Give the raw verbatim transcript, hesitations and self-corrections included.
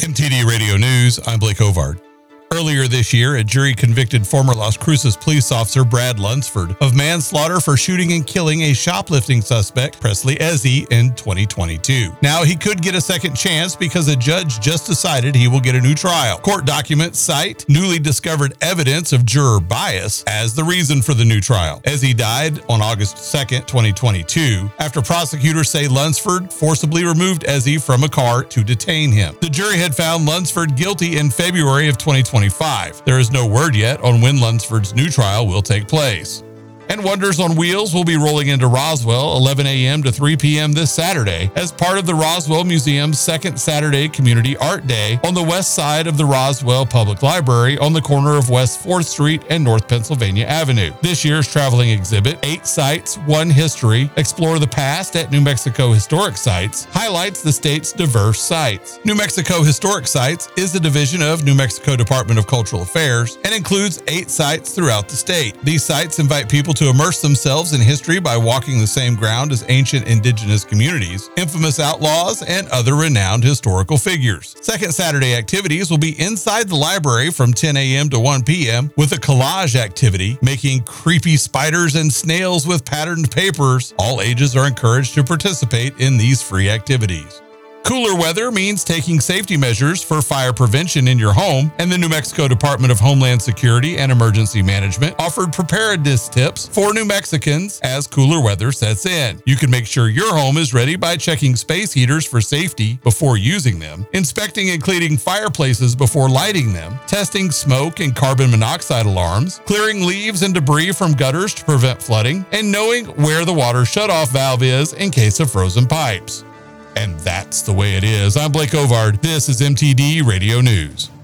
M T D Radio News, I'm Blake Ovard. Earlier this year, a jury convicted former Las Cruces police officer Brad Lunsford of manslaughter for shooting and killing a shoplifting suspect, Presley Ezzie, in twenty twenty-two. Now, he could get a second chance because a judge just decided he will get a new trial. Court documents cite newly discovered evidence of juror bias as the reason for the new trial. Ezzie died on August second, twenty twenty-two, after prosecutors say Lunsford forcibly removed Ezzie from a car to detain him. The jury had found Lunsford guilty in February of twenty twenty-five. There is no word yet on when Lunsford's new trial will take place. And Wonders on Wheels will be rolling into Roswell eleven a.m. to three p.m. this Saturday as part of the Roswell Museum's second Saturday Community Art Day on the west side of the Roswell Public Library on the corner of West fourth Street and North Pennsylvania Avenue. This year's traveling exhibit, Eight Sites, One History, Explore the Past at New Mexico Historic Sites, highlights the state's diverse sites. New Mexico Historic Sites is a division of New Mexico Department of Cultural Affairs and includes eight sites throughout the state. These sites invite people to to immerse themselves in history by walking the same ground as ancient indigenous communities, infamous outlaws, and other renowned historical figures. Second Saturday activities will be inside the library from ten a.m. to one p.m. with a collage activity, making creepy spiders and snails with patterned papers. All ages are encouraged to participate in these free activities. Cooler weather means taking safety measures for fire prevention in your home, and the New Mexico Department of Homeland Security and Emergency Management offered preparedness tips for New Mexicans as cooler weather sets in. You can make sure your home is ready by checking space heaters for safety before using them, inspecting and cleaning fireplaces before lighting them, testing smoke and carbon monoxide alarms, clearing leaves and debris from gutters to prevent flooding, and knowing where the water shutoff valve is in case of frozen pipes. And that's the way it is. I'm Blake Ovard. This is M T D Radio News.